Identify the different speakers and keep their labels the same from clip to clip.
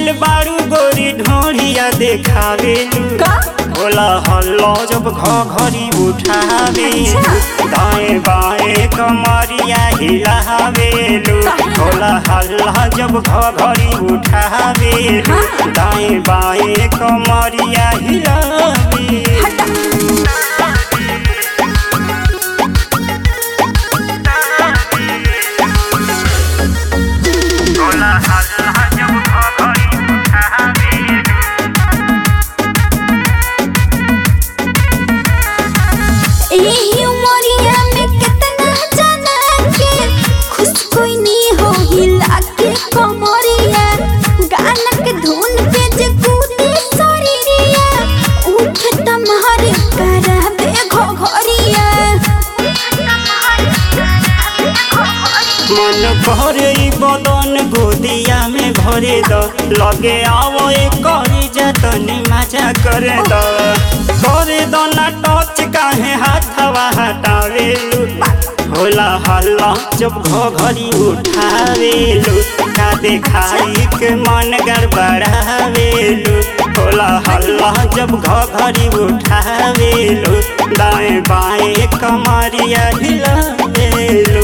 Speaker 1: आइल बारू गोरी ढोरिया देखावेलू होला हल्ला जब घरी उठावेलू दाएं बाएं कमरिया हिलावेलू होला हल्ला जब घरी उठावेलू दाएं बाएं कमरिया हिलावेलू मन भरे बदन गोदिया में भरे द लगे आओ करी जतनी मजा करे द ना टच काहे हाथवा हटावेलू होला हल्ला जब घरी उठावेलू का देखाई के मन गड़बड़ावेलू होला हल्ला जब घरी उठावेलू दाएं बाएं कमरिया हिलावेलू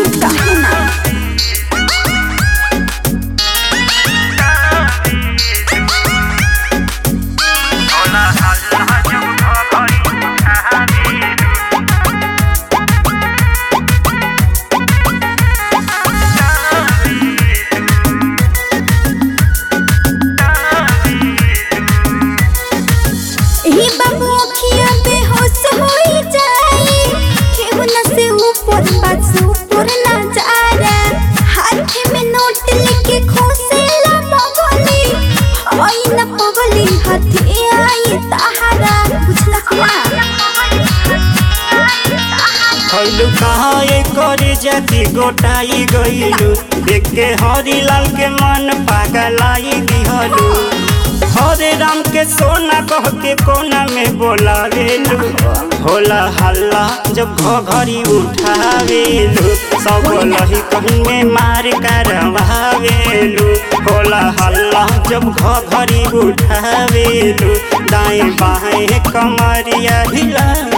Speaker 1: कहाए करे जाती गोटाई गईलू देख के हरी लाल के मन पागलाई दिहलू हरे राम के सोना कह के कोना में बोलावेलू होला हल्ला जब घरी उठावेलू सब लही कहन में मार करवावेलू होला हल्ला जब घरी उठावेलू दाएं बाएं कमरिया हिला